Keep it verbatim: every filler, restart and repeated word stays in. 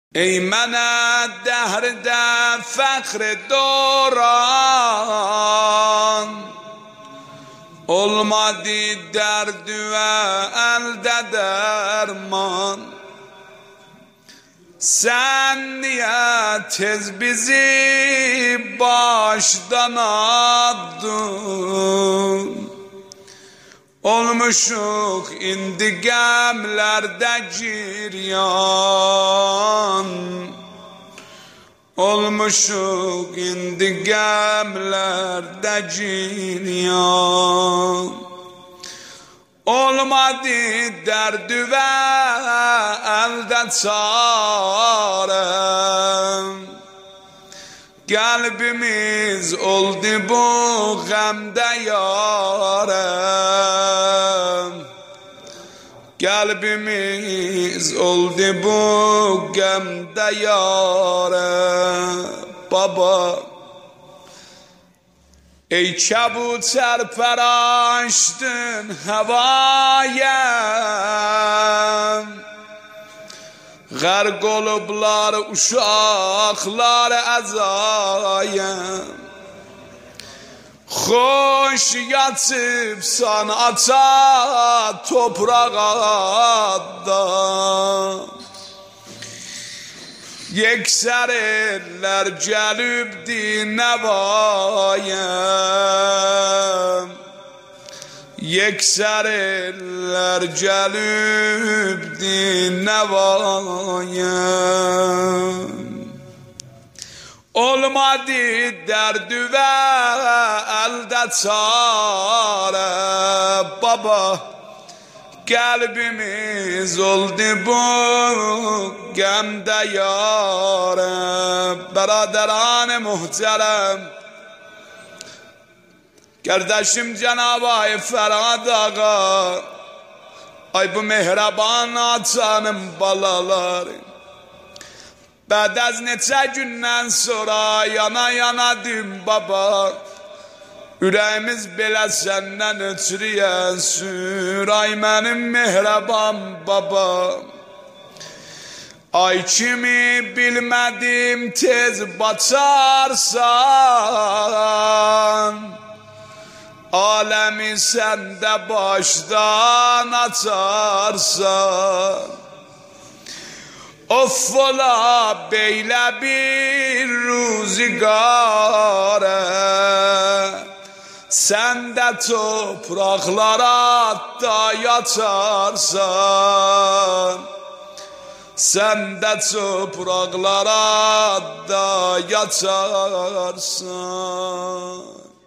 ای من دهر فخر دوران olmadı derdü ve elde derman. Sen niye tez bizi baştan attın? Olmuşuk indi gemlerde ciryan. Olmuşuk indi gemlerde ciryan. Olmadı derdü ve elde çarem. Kalbimiz oldu bu gamde yarem. Kalbimiz oldu bu gamde yarem. Baba, ey kabutер peraştın havaya, gərq olublar uşaqlar əzaya. Xoş yatıbsan aça toprağa da, yeksər eller gəlibdi nəvaya. Yeksər eller gəlibdi nəvaya. Olmadı derdü ve elde çare. Baba, kalbimiz oldu bu gemde yare. Beraderan muhterem, kardeşim Cenab-ı Ay Ferhat Ağa, ay bu mehraban atanım balaları, bəd az neçə gündən sonra yana yanadım baba. Ürəyimiz belə səndən ötürü yənsür, ay mənim mehraban baba. Ay kimi bilmədim tez bacarsan, aləmi səndə başdan açarsan. Of ola beyle bir rüzgâre, sen de topraklara da yatarsan. Sen de topraklara da yatarsan.